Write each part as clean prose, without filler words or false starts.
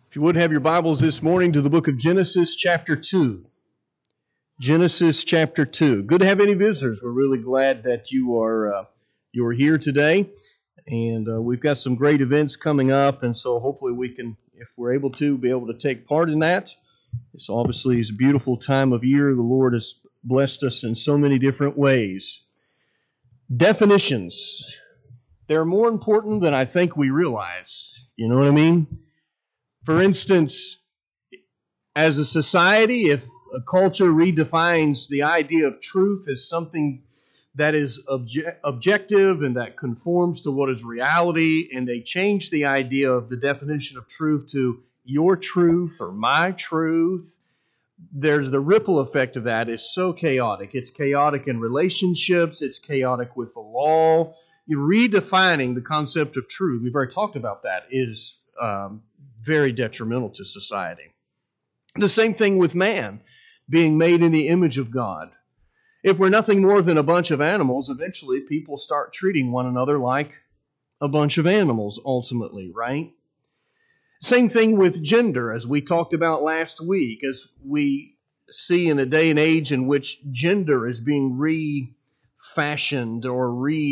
If you would have your Bibles this morning to the book of Genesis chapter 2. Genesis chapter 2. Good to have any visitors. We're really glad that you are here today. And we've got some great events coming up, and so hopefully we can, if we're able to, be able to take part in that. It's obviously a beautiful time of year. The Lord has blessed us in so many different ways. Definitions. They're more important than I think we realize. You know what I mean? For instance, as a society, if a culture redefines the idea of truth as something that is objective and that conforms to what is reality, and they change the idea of the definition of truth to your truth or my truth, there's the ripple effect of that is so chaotic. It's chaotic in relationships. It's chaotic with the law. You're redefining the concept of truth. We've already talked about that. Is very detrimental to society. The same thing with man being made in the image of God. If we're nothing more than a bunch of animals, eventually people start treating one another like a bunch of animals ultimately, right? Same thing with gender, as we talked about last week, as we see in a day and age in which gender is being refashioned or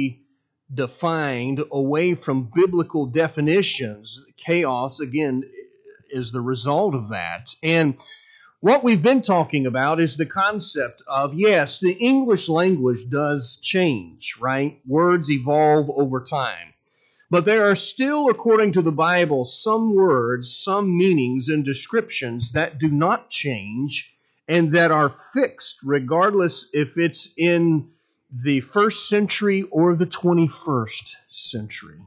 defined away from biblical definitions. Chaos, again, is the result of that. And what we've been talking about is the concept of, yes, the English language does change, right? Words evolve over time. But there are still, according to the Bible, some words, some meanings and descriptions that do not change and that are fixed, regardless if it's in the 1st century or the 21st century.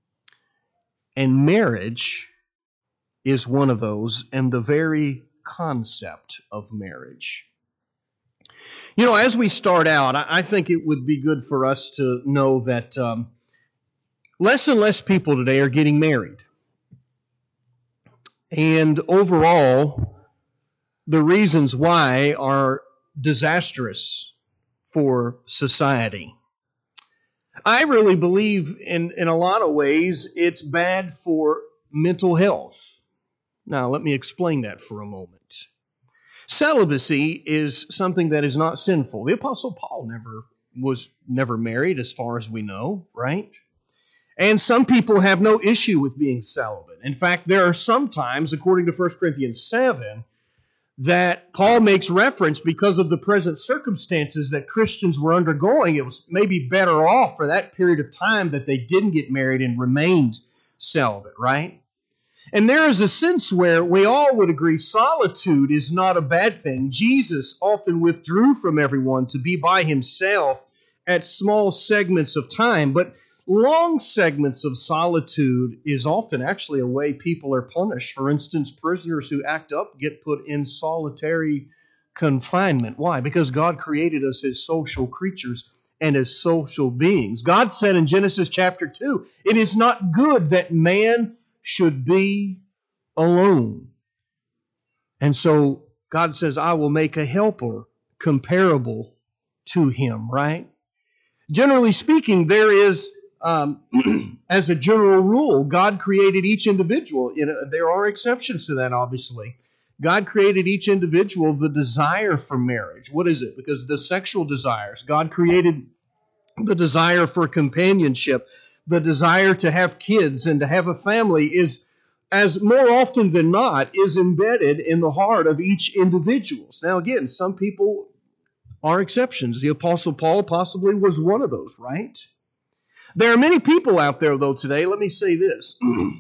And marriage is one of those, and the very concept of marriage. You know, as we start out, I think it would be good for us to know that less and less people today are getting married. And overall, the reasons why are disastrous for society. I really believe in a lot of ways it's bad for mental health. Now, let me explain that for a moment. Celibacy is something that is not sinful. The Apostle Paul was never married as far as we know, right? And some people have no issue with being celibate. In fact, there are some times, according to 1 Corinthians 7, that Paul makes reference because of the present circumstances that Christians were undergoing. It was maybe better off for that period of time that they didn't get married and remained celibate, right? And there is a sense where we all would agree solitude is not a bad thing. Jesus often withdrew from everyone to be by himself at small segments of time, but long segments of solitude is often actually a way people are punished. For instance, prisoners who act up get put in solitary confinement. Why? Because God created us as social creatures and as social beings. God said in Genesis chapter 2, it is not good that man should be alone. And so God says, I will make a helper comparable to him, right? Generally speaking, there is as a general rule, God created each individual. There are exceptions to that, obviously. God created each individual the desire for marriage. What is it? Because the sexual desires. God created the desire for companionship, the desire to have kids and to have a family is, as more often than not, is embedded in the heart of each individual. Now, again, some people are exceptions. The Apostle Paul possibly was one of those, right? There are many people out there, though, today, let me say this,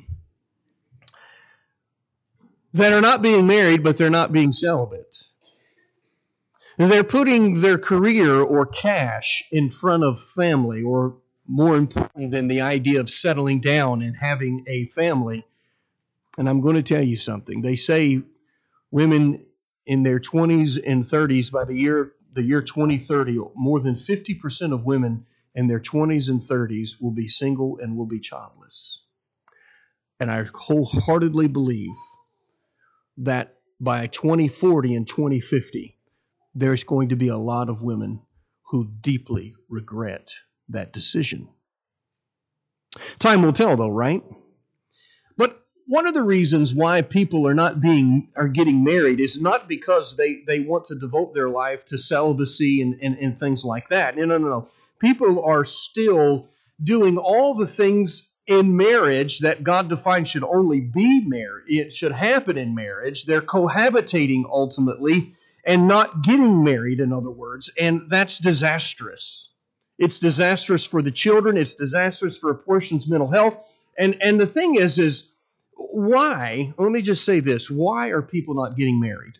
that are not being married, but they're not being celibate. They're putting their career or cash in front of family, or more important than the idea of settling down and having a family. And I'm going to tell you something. They say women in their 20s and 30s, by the year 2030, more than 50% of women in their 20s and 30s will be single and will be childless. And I wholeheartedly believe that by 2040 and 2050, there's going to be a lot of women who deeply regret that decision. Time will tell, though, right? But One of the reasons why people are getting married is not because they want to devote their life to celibacy and things like that. No. People are still doing all the things in marriage that God defines should only be married. It should happen in marriage. They're cohabitating ultimately and not getting married, in other words, and that's disastrous. It's disastrous for the children. It's disastrous for a person's mental health. And the thing is why, let me just say this, why are people not getting married?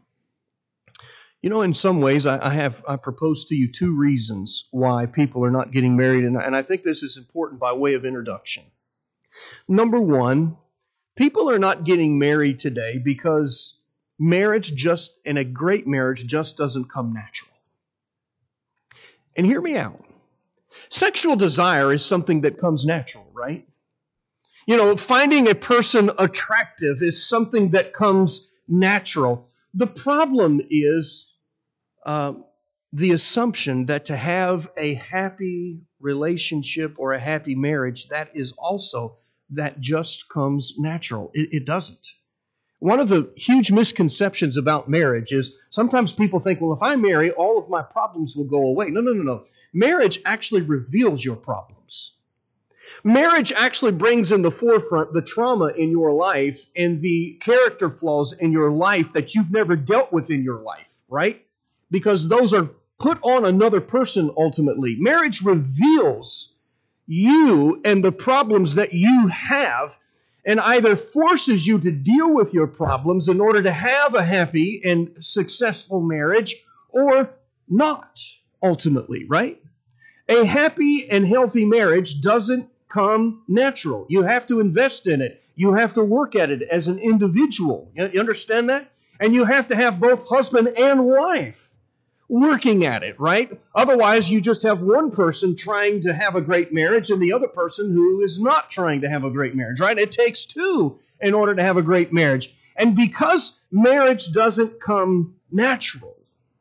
In some ways, I propose to you two reasons why people are not getting married, and I think this is important by way of introduction. Number one, people are not getting married today because a great marriage just doesn't come natural. And hear me out. Sexual desire is something that comes natural, right? Finding a person attractive is something that comes natural. The problem is the assumption that to have a happy relationship or a happy marriage, that just comes natural. It doesn't. One of the huge misconceptions about marriage is sometimes people think, well, if I marry, all of my problems will go away. No. Marriage actually reveals your problems. Marriage actually brings in the forefront the trauma in your life and the character flaws in your life that you've never dealt with in your life, right? Because those are put on another person ultimately. Marriage reveals you and the problems that you have and either forces you to deal with your problems in order to have a happy and successful marriage or not, ultimately, right? A happy and healthy marriage doesn't come natural. You have to invest in it. You have to work at it as an individual. You understand that? And you have to have both husband and wife working at it, right? Otherwise, you just have one person trying to have a great marriage and the other person who is not trying to have a great marriage, right? It takes two in order to have a great marriage. And because marriage doesn't come natural,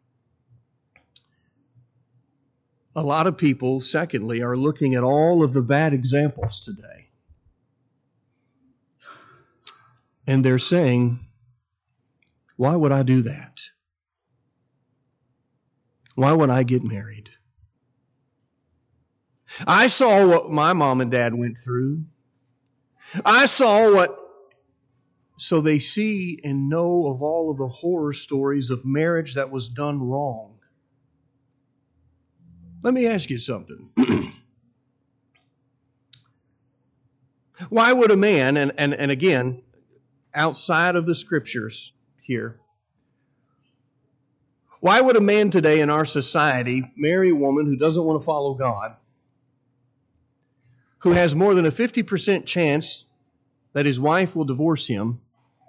a lot of people, secondly, are looking at all of the bad examples today. And they're saying, why would I do that? Why would I get married? I saw what my mom and dad went through. So they see and know of all of the horror stories of marriage that was done wrong. Let me ask you something. Why would a man, and again, outside of the scriptures here, why would a man today in our society marry a woman who doesn't want to follow God, who has more than a 50% chance that his wife will divorce him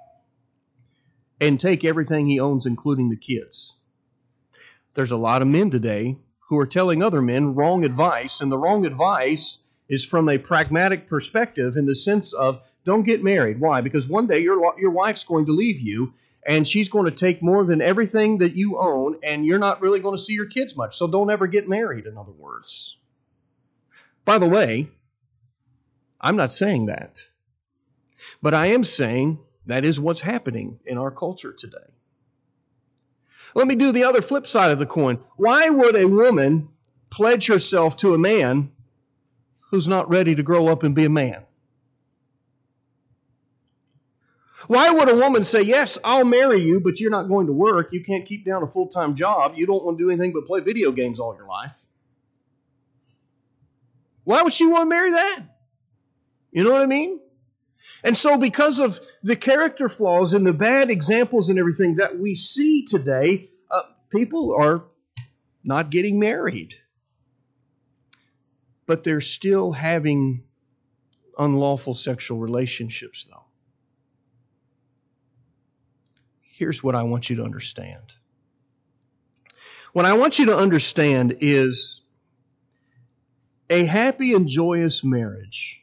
and take everything he owns, including the kids? There's a lot of men today who are telling other men wrong advice, and the wrong advice is from a pragmatic perspective in the sense of don't get married. Why? Because one day your wife's going to leave you, and she's going to take more than everything that you own, and you're not really going to see your kids much, so don't ever get married, in other words. By the way, I'm not saying that, but I am saying that is what's happening in our culture today. Let me do the other flip side of the coin. Why would a woman pledge herself to a man who's not ready to grow up and be a man? Why would a woman say, yes, I'll marry you, but you're not going to work. You can't keep down a full-time job. You don't want to do anything but play video games all your life. Why would she want to marry that? You know what I mean? And so because of the character flaws and the bad examples and everything that we see today, people are not getting married. But they're still having unlawful sexual relationships, though. Here's what I want you to understand. What I want you to understand is a happy and joyous marriage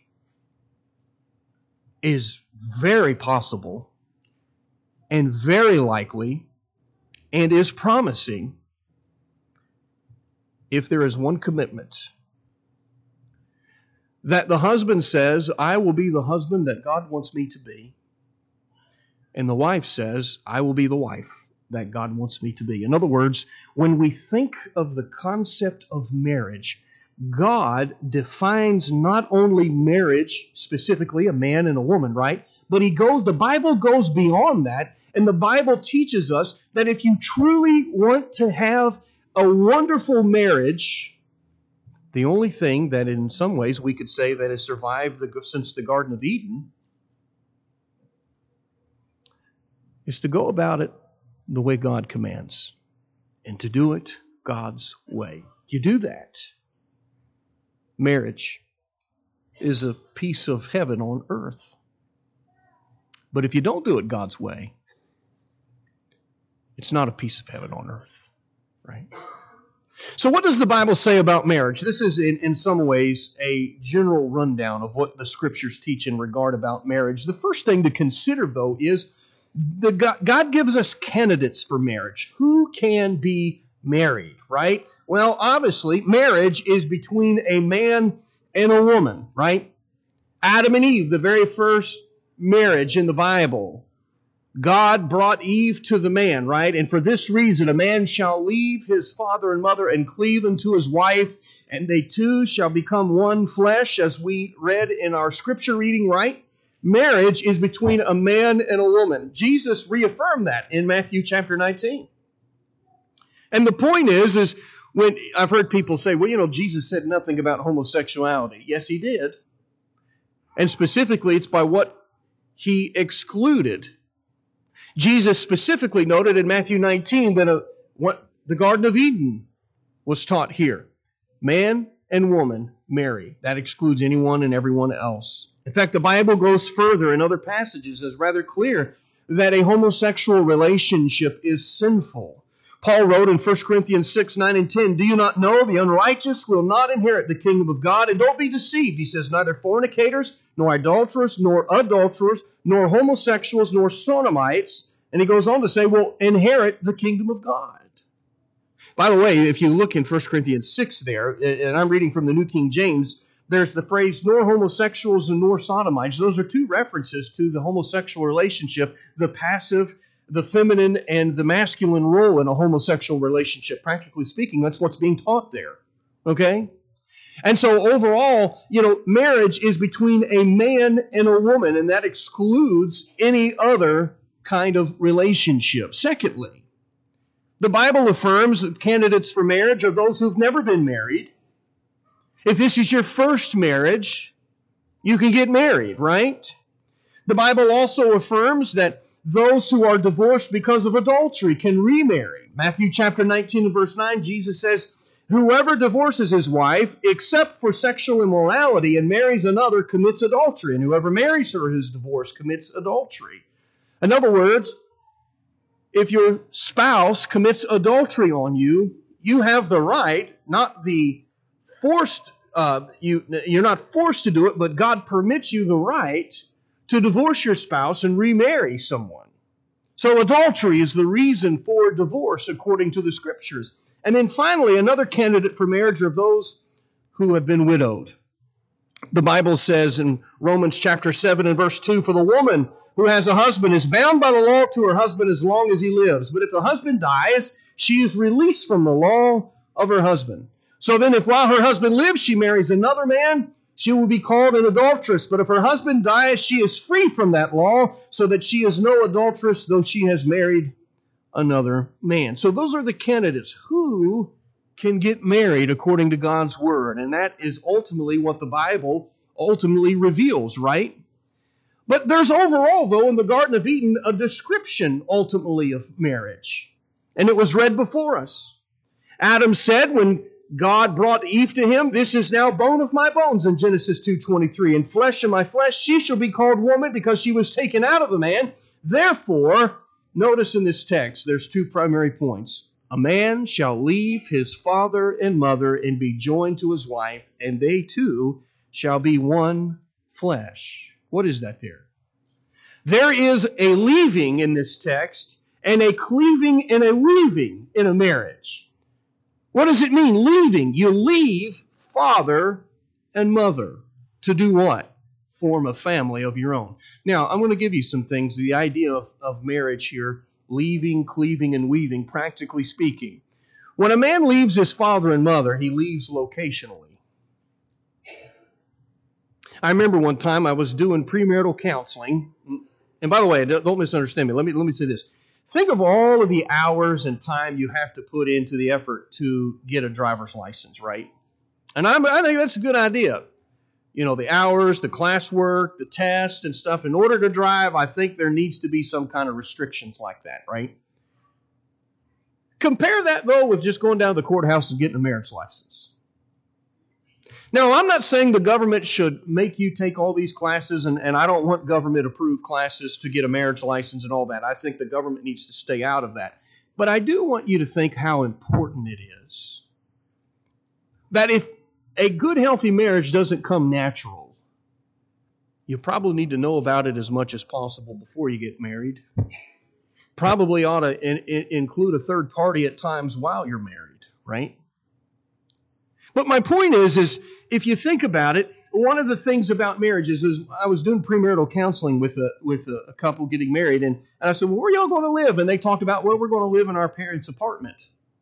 is very possible and very likely and is promising if there is one commitment. that the husband says, I will be the husband that God wants me to be. And the wife says, I will be the wife that God wants me to be. In other words, when we think of the concept of marriage, God defines not only marriage, specifically a man and a woman, right? But the Bible goes beyond that, and the Bible teaches us that if you truly want to have a wonderful marriage, the only thing that in some ways we could say that has survived since the Garden of Eden is to go about it the way God commands and to do it God's way. You do that, marriage is a piece of heaven on earth. But if you don't do it God's way, it's not a piece of heaven on earth, right? So what does the Bible say about marriage? This is in some ways a general rundown of what the Scriptures teach in regard about marriage. The first thing to consider, though, is God gives us candidates for marriage. Who can be married, right? Well, obviously, marriage is between a man and a woman, right? Adam and Eve, the very first marriage in the Bible. God brought Eve to the man, right? And for this reason, a man shall leave his father and mother and cleave unto his wife, and they two shall become one flesh, as we read in our scripture reading, right? Marriage is between a man and a woman. Jesus reaffirmed that in Matthew chapter 19. And the point is when I've heard people say, well, Jesus said nothing about homosexuality. Yes, he did. And specifically, it's by what he excluded. Jesus specifically noted in Matthew 19 that the Garden of Eden was taught here. Man and woman marry. That excludes anyone and everyone else. In fact, the Bible goes further in other passages as rather clear that a homosexual relationship is sinful. Paul wrote in 1 Corinthians 6, 9, and 10, do you not know the unrighteous will not inherit the kingdom of God? And don't be deceived. He says, neither fornicators, nor idolaters, nor adulterers, nor homosexuals, nor sodomites. And he goes on to say, will inherit the kingdom of God. By the way, if you look in 1 Corinthians 6 there, and I'm reading from the New King James, there's the phrase, nor homosexuals and nor sodomites. Those are two references to the homosexual relationship, the passive, the feminine, and the masculine role in a homosexual relationship. Practically speaking, that's what's being taught there. Okay? And so overall, marriage is between a man and a woman, and that excludes any other kind of relationship. Secondly, the Bible affirms that candidates for marriage are those who've never been married. If this is your first marriage, you can get married, right? The Bible also affirms that those who are divorced because of adultery can remarry. Matthew chapter 19 and verse 9, Jesus says, whoever divorces his wife, except for sexual immorality, and marries another, commits adultery. And whoever marries her who's divorced commits adultery. In other words, if your spouse commits adultery on you, you have the right, not the forced, you're not forced to do it, but God permits you the right to divorce your spouse and remarry someone. So adultery is the reason for divorce according to the Scriptures. And then finally, another candidate for marriage are those who have been widowed. The Bible says in Romans chapter 7 and verse 2, for the woman who has a husband is bound by the law to her husband as long as he lives. But if the husband dies, she is released from the law of her husband. So then if while her husband lives, she marries another man, she will be called an adulteress. But if her husband dies, she is free from that law, so that she is no adulteress, though she has married another man. So those are the candidates who can get married according to God's word. And that is ultimately what the Bible ultimately reveals, right? But there's overall, though, in the Garden of Eden, a description ultimately of marriage. And it was read before us. Adam said when God brought Eve to him, this is now bone of my bones in Genesis 2:23, and flesh of my flesh, she shall be called woman because she was taken out of the man. Therefore, notice in this text, there's two primary points. A man shall leave his father and mother and be joined to his wife, and they two shall be one flesh. What is that there? There is a leaving in this text and a cleaving and a weaving in a marriage. What does it mean, leaving? You leave father and mother To do what? Form a family of your own. Now, I'm going to give you some things. The idea of marriage here, leaving, cleaving, and weaving, practically speaking. When a man leaves his father and mother, he leaves locationally. I remember one time I was doing premarital counseling. And by the way, don't misunderstand me. Let me say this. Think of all of the hours and time you have to put into the effort to get a driver's license, right? And I think that's a good idea. You know, the hours, the classwork, the test and stuff. In order to drive, I think there needs to be some kind of restrictions like that, right? Compare that, though, with just going down to the courthouse and getting a marriage license. Now, I'm not saying the government should make you take all these classes, and I don't want government-approved classes to get a marriage license and all that. I think the government needs to stay out of that. But I do want you to think how important it is that if a good, healthy marriage doesn't come natural, you probably need to know about it as much as possible before you get married. Probably ought to include a third party at times while you're married, right? But my point is if you think about it, one of the things about marriage is I was doing premarital counseling with a couple getting married, and I said, well, where are y'all going to live? And they talked about, well, we're going to live in our parents' apartment.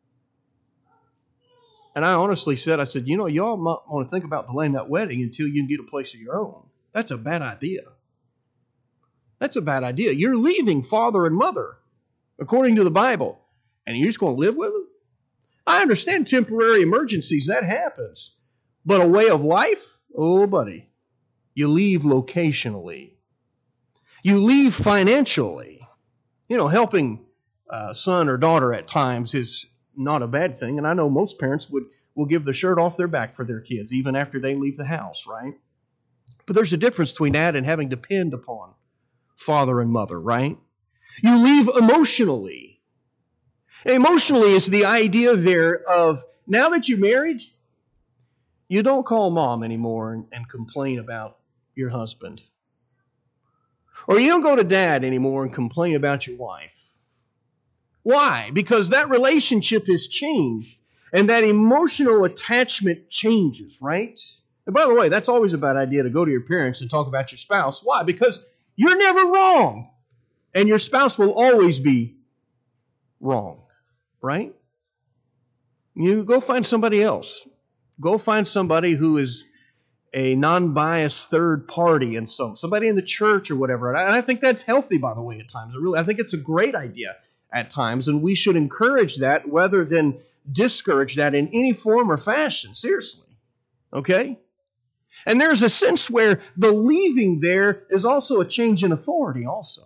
And I honestly said, you know, y'all might want to think about delaying that wedding until you can get a place of your own. That's a bad idea. That's a bad idea. You're leaving father and mother, according to the Bible, and you're just going to live with them? I understand temporary emergencies, that happens. But a way of life? Oh, buddy. You leave locationally. You leave financially. You know, helping a son or daughter at times is not a bad thing. And I know most parents will give the shirt off their back for their kids, even after they leave the house, right? But there's a difference between that and having to depend upon father and mother, right? You leave emotionally. Emotionally is the idea there of, now that you're married, you don't call mom anymore and complain about your husband. Or you don't go to dad anymore and complain about your wife. Why? Because that relationship has changed, and that emotional attachment changes, right? And by the way, that's always a bad idea to go to your parents and talk about your spouse. Why? Because you're never wrong, and your spouse will always be wrong, right? You go find somebody else. Go find somebody who is a non-biased third party, and somebody in the church or whatever. And I think that's healthy, by the way, at times. I think it's a great idea at times, and we should encourage that rather than discourage that in any form or fashion, seriously, okay? And there's a sense where the leaving there is also a change in authority also.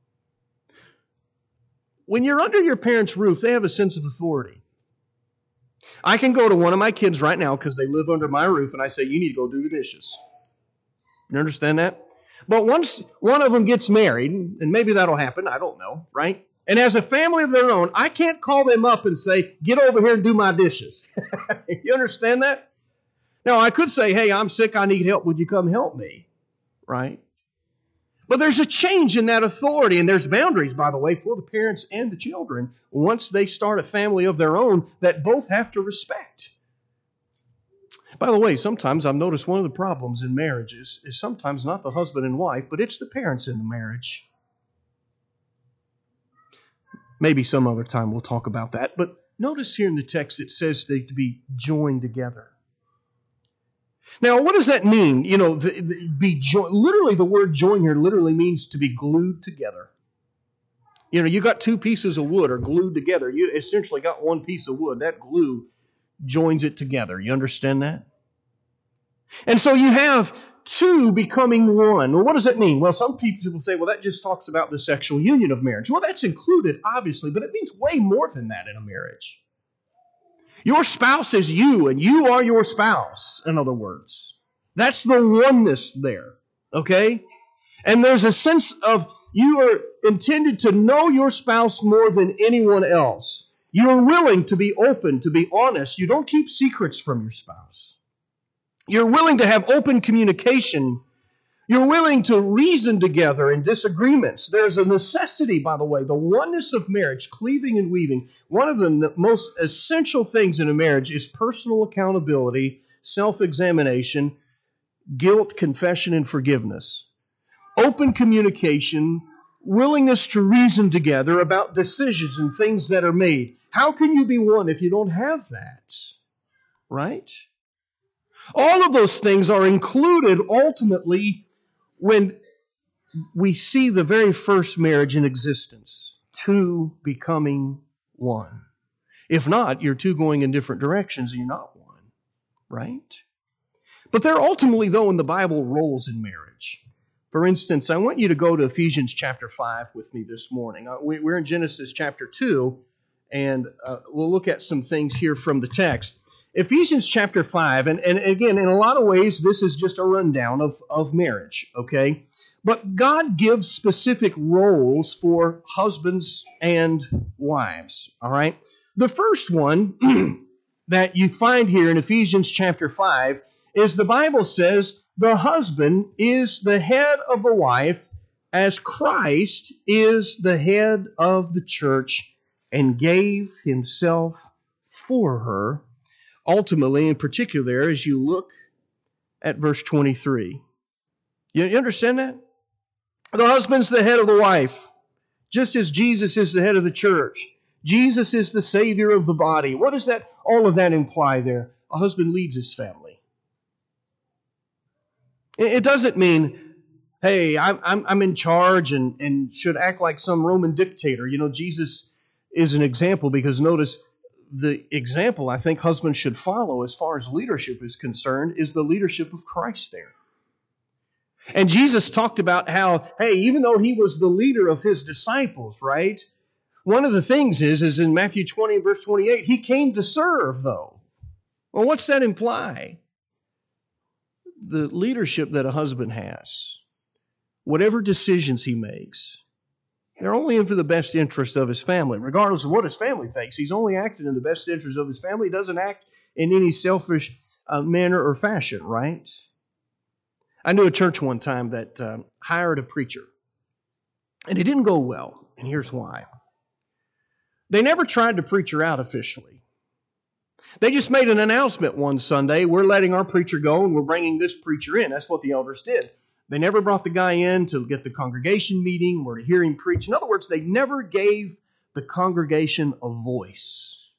When you're under your parents' roof, they have a sense of authority. I can go to one of my kids right now because they live under my roof, and I say, you need to go do the dishes. You understand that? But once one of them gets married, and maybe that'll happen, I don't know, right? And has a family of their own, I can't call them up and say, get over here and do my dishes. You understand that? Now, I could say, hey, I'm sick, I need help, would you come help me? Right? But there's a change in that authority, and there's boundaries, by the way, for the parents and the children once they start a family of their own that both have to respect. By the way, sometimes I've noticed one of the problems in marriages is sometimes not the husband and wife, but it's the parents in the marriage. Maybe some other time we'll talk about that. But notice here in the text it says they to be joined together. Now, what does that mean? You know, literally the word join here literally means to be glued together. You know, you got two pieces of wood are glued together. You essentially got one piece of wood. That glue joins it together. You understand that? And so you have two becoming one. Well, what does that mean? Well, some people will say, well, that just talks about the sexual union of marriage. Well, that's included, obviously, but it means way more than that in a marriage. Your spouse is you, and you are your spouse, in other words. That's the oneness there, okay? And there's a sense of you are intended to know your spouse more than anyone else. You're willing to be open, to be honest. You don't keep secrets from your spouse. You're willing to have open communication. You're willing to reason together in disagreements. There's a necessity, by the way, the oneness of marriage, cleaving and weaving. One of the most essential things in a marriage is personal accountability, self-examination, guilt, confession, and forgiveness, open communication, willingness to reason together about decisions and things that are made. How can you be one if you don't have that? Right? All of those things are included ultimately when we see the very first marriage in existence, two becoming one. If not, you're two going in different directions and you're not one, right? But there are ultimately, though, in the Bible, roles in marriage. For instance, I want you to go to Ephesians chapter 5 with me this morning. We're in Genesis chapter 2, and we'll look at some things here from the text. Ephesians chapter 5, and again, in a lot of ways, this is just a rundown of marriage, okay? But God gives specific roles for husbands and wives, all right? The first one that you find here in Ephesians chapter 5 is the Bible says the husband is the head of the wife as Christ is the head of the church and gave himself for her. Ultimately, in particular, there, as you look at verse 23. You understand that? The husband's the head of the wife, just as Jesus is the head of the church. Jesus is the Savior of the body. What does that, all of that imply there? A husband leads his family. It doesn't mean, hey, I'm in charge and should act like some Roman dictator. You know, Jesus is an example because notice the example I think husbands should follow as far as leadership is concerned is the leadership of Christ there. And Jesus talked about how, hey, even though he was the leader of his disciples, right? One of the things is in Matthew 20, verse 28, he came to serve, though. Well, what's that imply? The leadership that a husband has, whatever decisions he makes, they're only in for the best interest of his family. Regardless of what his family thinks, he's only acting in the best interest of his family. He doesn't act in any selfish manner or fashion, right? I knew a church one time that hired a preacher, and it didn't go well, and here's why. They never tried to preach her out officially. They just made an announcement one Sunday, we're letting our preacher go and we're bringing this preacher in. That's what the elders did. They never brought the guy in to get the congregation meeting or to hear him preach. In other words, they never gave the congregation a voice.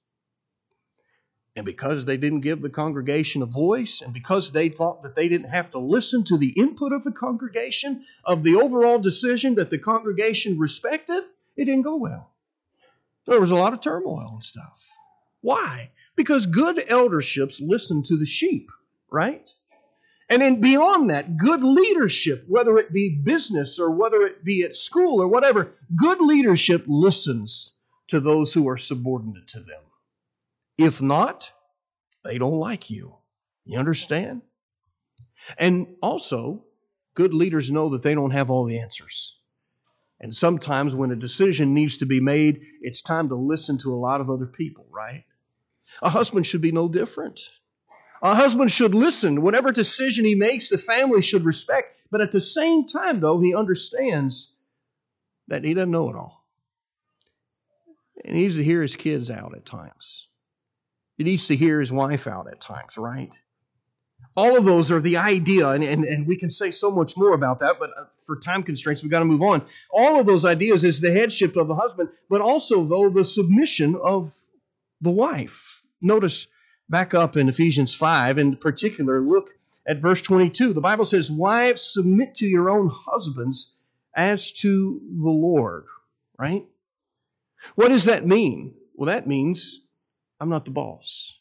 And because they didn't give the congregation a voice, and because they thought that they didn't have to listen to the input of the congregation, of the overall decision that the congregation respected, it didn't go well. There was a lot of turmoil and stuff. Why? Because good elderships listen to the sheep, right? And then beyond that, good leadership, whether it be business or whether it be at school or whatever, good leadership listens to those who are subordinate to them. If not, they don't like you. You understand? And also, good leaders know that they don't have all the answers. And sometimes when a decision needs to be made, it's time to listen to a lot of other people, right? A husband should be no different. A husband should listen. Whatever decision he makes, the family should respect. But at the same time, though, he understands that he doesn't know it all. And he needs to hear his kids out at times. He needs to hear his wife out at times, right? All of those are the idea, and we can say so much more about that, but for time constraints, we've got to move on. All of those ideas is the headship of the husband, but also, though, the submission of the wife. Notice back up in Ephesians 5, in particular, look at verse 22. The Bible says, wives, submit to your own husbands as to the Lord, right? What does that mean? Well, that means I'm not the boss.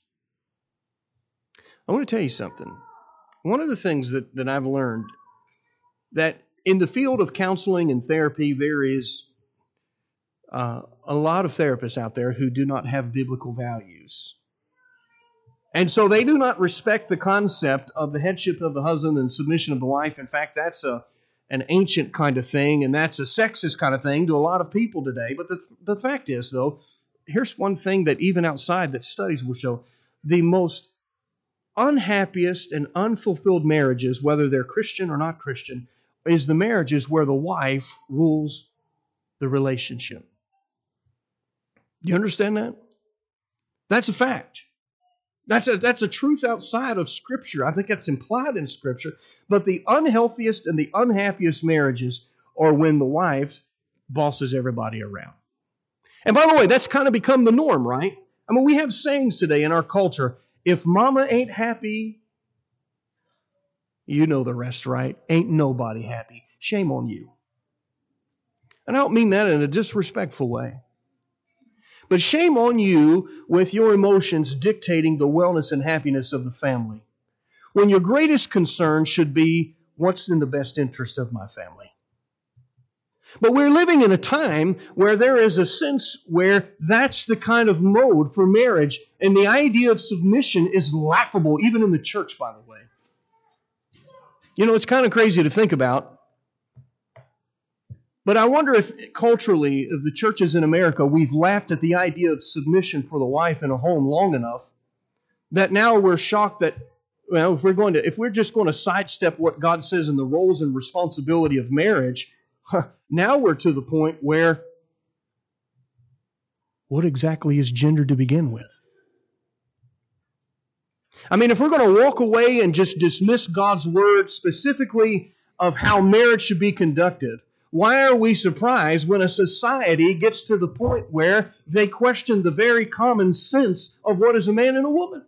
I want to tell you something. One of the things that I've learned, that in the field of counseling and therapy, there is a lot of therapists out there who do not have biblical values. And so they do not respect the concept of the headship of the husband and submission of the wife. In fact, that's an ancient kind of thing, and that's a sexist kind of thing to a lot of people today. But the fact is, though, here's one thing that even outside that studies will show, the most unhappiest and unfulfilled marriages, whether they're Christian or not Christian, is the marriages where the wife rules the relationship. Do you understand that? That's a fact. That's a truth outside of Scripture. I think that's implied in Scripture. But the unhealthiest and the unhappiest marriages are when the wife bosses everybody around. And by the way, that's kind of become the norm, right? I mean, we have sayings today in our culture. If mama ain't happy, you know the rest, right? Ain't nobody happy. Shame on you. And I don't mean that in a disrespectful way. But shame on you with your emotions dictating the wellness and happiness of the family, when your greatest concern should be what's in the best interest of my family. But we're living in a time where there is a sense where that's the kind of mode for marriage, and the idea of submission is laughable, even in the church, by the way. You know, it's kind of crazy to think about. But I wonder if culturally, of the churches in America, we've laughed at the idea of submission for the wife in a home long enough that now we're shocked that, well, if we're just going to sidestep what God says in the roles and responsibility of marriage, now we're to the point where what exactly is gender to begin with? I mean, if we're going to walk away and just dismiss God's word specifically of how marriage should be conducted, why are we surprised when a society gets to the point where they question the very common sense of what is a man and a woman?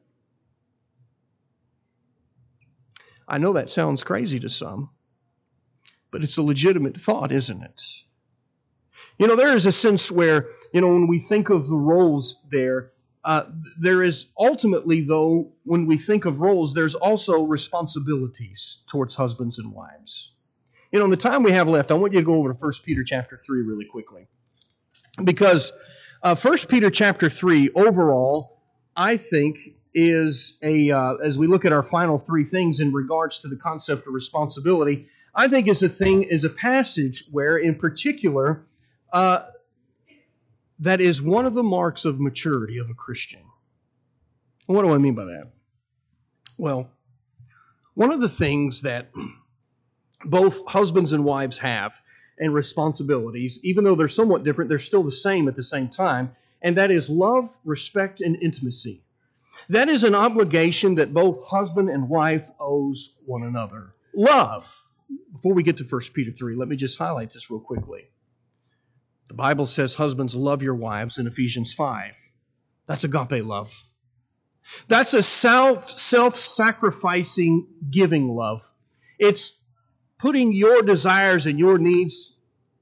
I know that sounds crazy to some, but it's a legitimate thought, isn't it? You know, there is a sense where, when we think of the roles there is ultimately, though, when we think of roles, there's also responsibilities towards husbands and wives. In the time we have left, I want you to go over to 1 Peter chapter 3 really quickly. Because 1 Peter chapter 3, overall, I think is as we look at our final three things in regards to the concept of responsibility, I think is a passage where, in particular, that is one of the marks of maturity of a Christian. What do I mean by that? Well, one of the things that both husbands and wives have and responsibilities, even though they're somewhat different, they're still the same at the same time, and that is love, respect, and intimacy. That is an obligation that both husband and wife owes one another. Love. Before we get to 1 Peter 3, let me just highlight this real quickly. The Bible says, husbands, love your wives in Ephesians 5. That's agape love. That's a self-sacrificing, giving love. It's putting your desires and your needs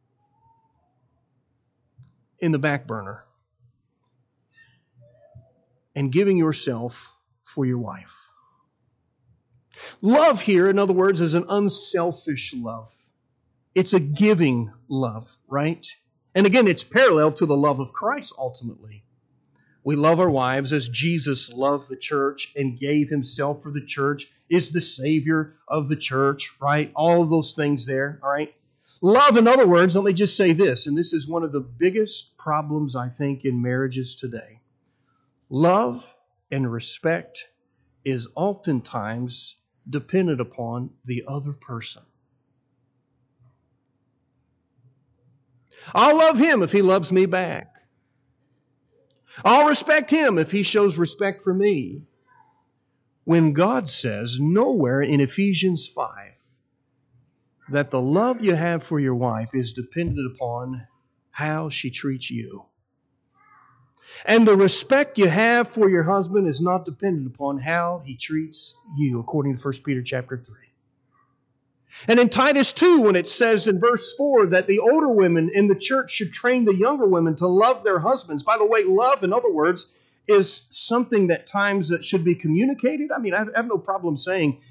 in the back burner and giving yourself for your wife. Love here, in other words, is an unselfish love. It's a giving love, right? And again, it's parallel to the love of Christ ultimately. We love our wives as Jesus loved the church and gave himself for the church, is the Savior of the church, right? All of those things there, all right? Love, in other words, let me just say this, and this is one of the biggest problems, I think, in marriages today. Love and respect is oftentimes dependent upon the other person. I'll love him if he loves me back. I'll respect him if he shows respect for me. When God says nowhere in Ephesians 5 that the love you have for your wife is dependent upon how she treats you. And the respect you have for your husband is not dependent upon how he treats you, according to 1 Peter chapter 3. And in Titus 2, when it says in verse 4 that the older women in the church should train the younger women to love their husbands. By the way, love, in other words, is something that times that should be communicated. I mean, I have no problem saying,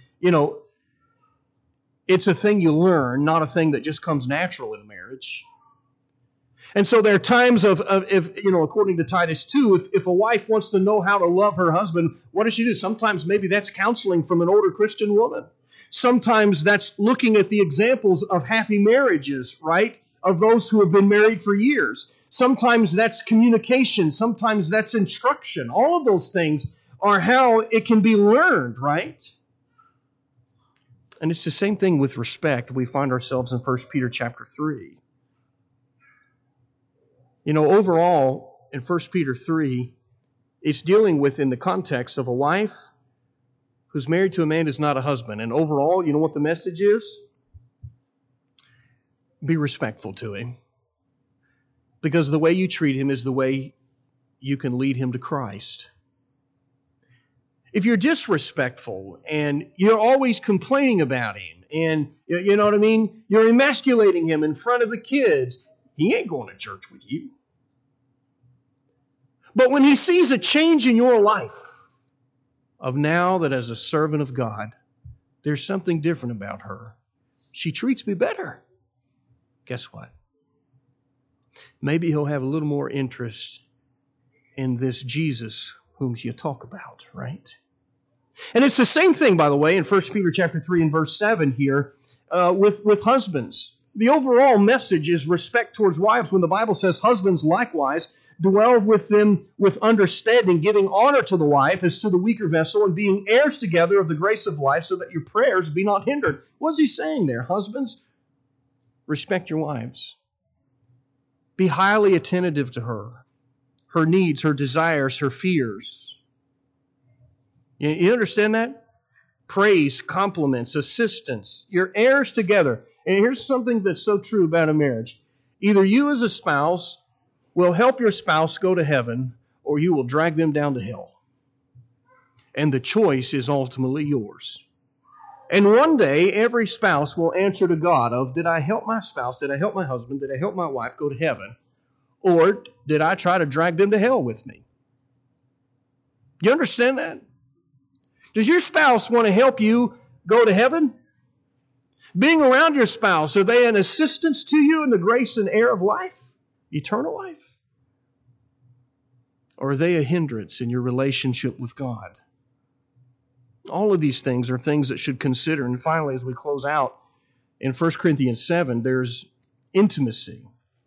it's a thing you learn, not a thing that just comes natural in a marriage. And so there are times according to Titus 2, if a wife wants to know how to love her husband, what does she do? Sometimes maybe that's counseling from an older Christian woman. Sometimes that's looking at the examples of happy marriages, right? Of those who have been married for years. Sometimes that's communication. Sometimes that's instruction. All of those things are how it can be learned, right? And it's the same thing with respect. We find ourselves in 1 Peter chapter 3. Overall, in 1 Peter 3, It's dealing with in the context of a wife who's married to a man who's not a husband. And overall, you know what the message is? Be respectful to him. Because the way you treat him is the way you can lead him to Christ. If you're disrespectful and you're always complaining about him and, you know what I mean, you're emasculating him in front of the kids, he ain't going to church with you. But when he sees a change in your life of now that as a servant of God, there's something different about her. She treats me better. Guess what? Maybe he'll have a little more interest in this Jesus whom you talk about, right? And it's the same thing, by the way, in 1 Peter chapter 3 and verse 7 here with husbands. The overall message is respect towards wives when the Bible says husbands likewise dwell with them with understanding, giving honor to the wife as to the weaker vessel, and being heirs together of the grace of life, so that your prayers be not hindered. What's he saying there? Husbands, respect your wives. Be highly attentive to her needs, her desires, her fears. You understand that? Praise, compliments, assistance. You're heirs together. And here's something that's so true about a marriage. Either you as a spouse will help your spouse go to heaven, or you will drag them down to hell. And the choice is ultimately yours. And one day, every spouse will answer to God of, did I help my spouse, did I help my husband, did I help my wife go to heaven, or did I try to drag them to hell with me? You understand that? Does your spouse want to help you go to heaven? Being around your spouse, are they an assistance to you in the grace and air of life? Eternal life? Or are they a hindrance in your relationship with God? All of these things are things that should consider. And finally, as we close out, in 1 Corinthians 7, there's intimacy.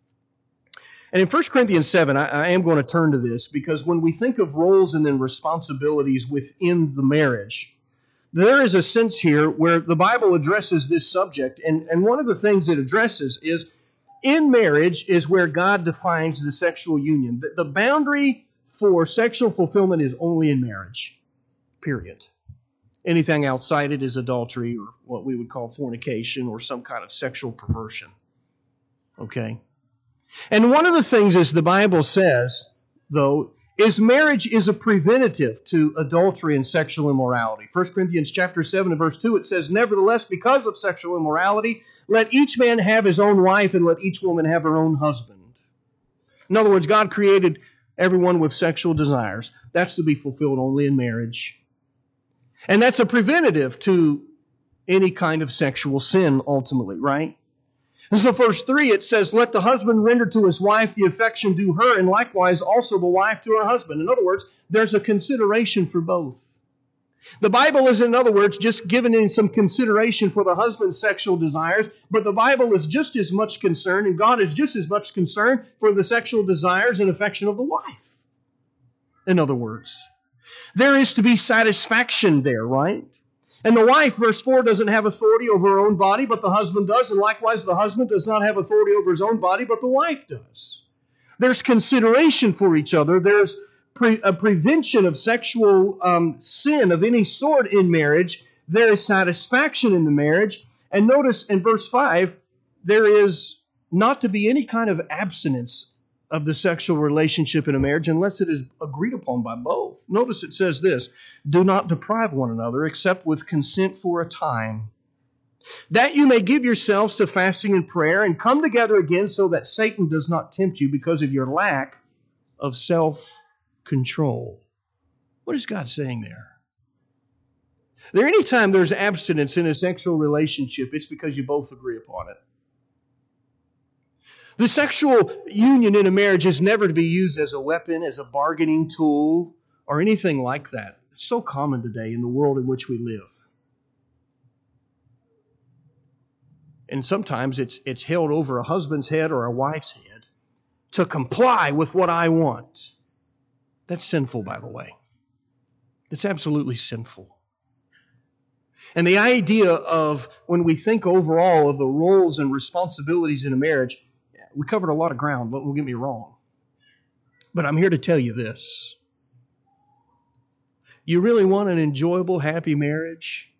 And in 1 Corinthians 7, I am going to turn to this because when we think of roles and then responsibilities within the marriage, there is a sense here where the Bible addresses this subject. And one of the things it addresses is in marriage is where God defines the sexual union. The boundary for sexual fulfillment is only in marriage, period. Anything outside it is adultery or what we would call fornication or some kind of sexual perversion. Okay? And one of the things, as the Bible says, though, is marriage is a preventative to adultery and sexual immorality. 1 Corinthians chapter 7 and verse 2, it says, nevertheless, because of sexual immorality, let each man have his own wife and let each woman have her own husband. In other words, God created everyone with sexual desires. That's to be fulfilled only in marriage. And that's a preventative to any kind of sexual sin, ultimately, right? And so verse 3, it says, let the husband render to his wife the affection due her, and likewise also the wife to her husband. In other words, there's a consideration for both. The Bible is, in other words, just giving in some consideration for the husband's sexual desires, but the Bible is just as much concerned, and God is just as much concerned for the sexual desires and affection of the wife. In other words, there is to be satisfaction there, right? And the wife, verse 4, doesn't have authority over her own body, but the husband does. And likewise, the husband does not have authority over his own body, but the wife does. There's consideration for each other. There's a prevention of sexual sin of any sort in marriage. There is satisfaction in the marriage. And notice in verse 5, there is not to be any kind of abstinence of the sexual relationship in a marriage unless it is agreed upon by both. Notice it says this, do not deprive one another except with consent for a time, that you may give yourselves to fasting and prayer and come together again so that Satan does not tempt you because of your lack of self-control. What is God saying there? There, anytime there's abstinence in a sexual relationship, it's because you both agree upon it. The sexual union in a marriage is never to be used as a weapon, as a bargaining tool, or anything like that. It's so common today in the world in which we live. And sometimes it's held over a husband's head or a wife's head to comply with what I want. That's sinful, by the way. It's absolutely sinful. And the idea of, when we think overall of the roles and responsibilities in a marriage, we covered a lot of ground, but don't get me wrong. But I'm here to tell you this. You really want an enjoyable, happy marriage?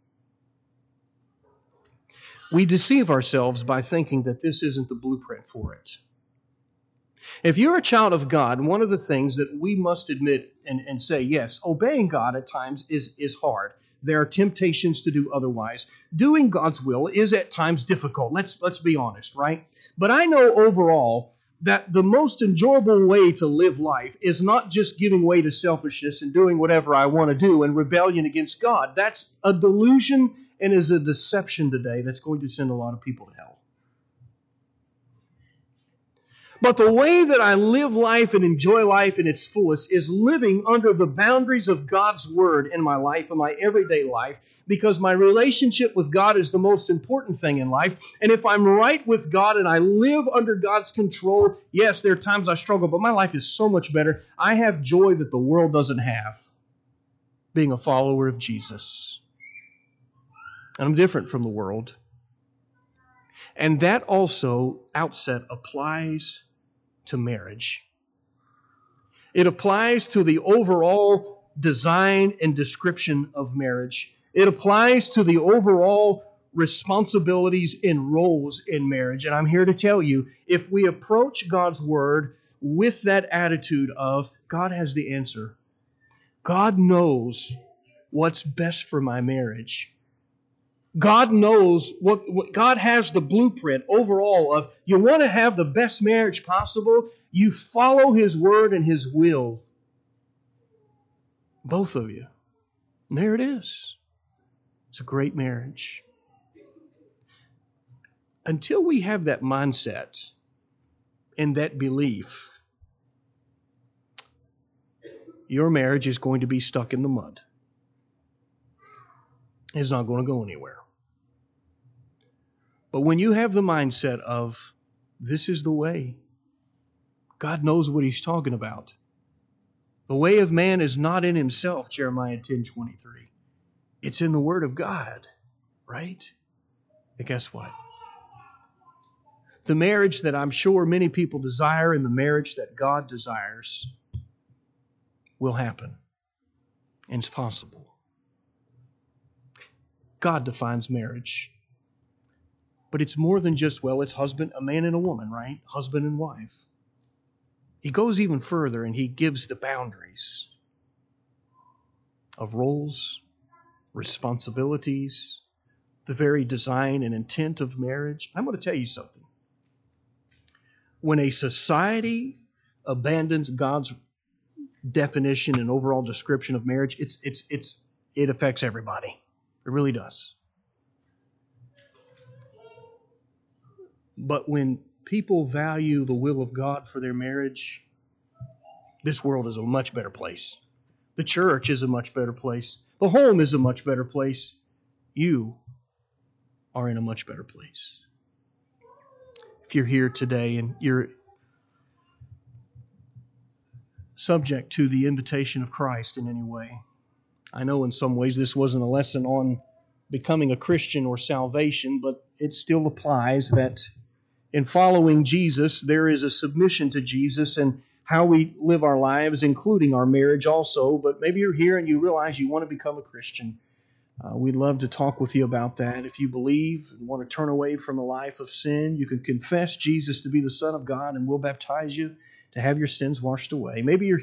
We deceive ourselves by thinking that this isn't the blueprint for it. If you're a child of God, one of the things that we must admit and say, yes, obeying God at times is hard. There are temptations to do otherwise. Doing God's will is at times difficult. Let's be honest, right? But I know overall that the most enjoyable way to live life is not just giving way to selfishness and doing whatever I want to do in rebellion against God. That's a delusion and is a deception today that's going to send a lot of people to hell. But the way that I live life and enjoy life in its fullest is living under the boundaries of God's Word in my life, in my everyday life, because my relationship with God is the most important thing in life. And if I'm right with God and I live under God's control, yes, there are times I struggle, but my life is so much better. I have joy that the world doesn't have, being a follower of Jesus. And I'm different from the world. And that also, outset, applies to marriage. It applies to the overall design and description of marriage. It applies to the overall responsibilities and roles in marriage. And I'm here to tell you, if we approach God's Word with that attitude of, God has the answer. God knows what's best for my marriage. God knows what God has the blueprint overall of, you want to have the best marriage possible, you follow His Word and His will. Both of you. And there it is. It's a great marriage. Until we have that mindset and that belief, your marriage is going to be stuck in the mud. It's not going to go anywhere. But when you have the mindset of, this is the way, God knows what He's talking about. The way of man is not in himself, Jeremiah 10:23. It's in the Word of God, right? And guess what? The marriage that I'm sure many people desire and the marriage that God desires will happen. And it's possible. God defines marriage. But it's more than just, well, it's a man and a woman, right? Husband and wife. He goes even further and He gives the boundaries of roles, responsibilities, the very design and intent of marriage. I'm going to tell you something. When a society abandons God's definition and overall description of marriage, it affects everybody. It really does. But when people value the will of God for their marriage, this world is a much better place. The church is a much better place. The home is a much better place. You are in a much better place. If you're here today and you're subject to the invitation of Christ in any way, I know in some ways this wasn't a lesson on becoming a Christian or salvation, but it still applies that in following Jesus, there is a submission to Jesus and how we live our lives, including our marriage also. But maybe you're here and you realize you want to become a Christian. We'd love to talk with you about that. If you believe and want to turn away from a life of sin, you can confess Jesus to be the Son of God and we'll baptize you to have your sins washed away. Maybe you're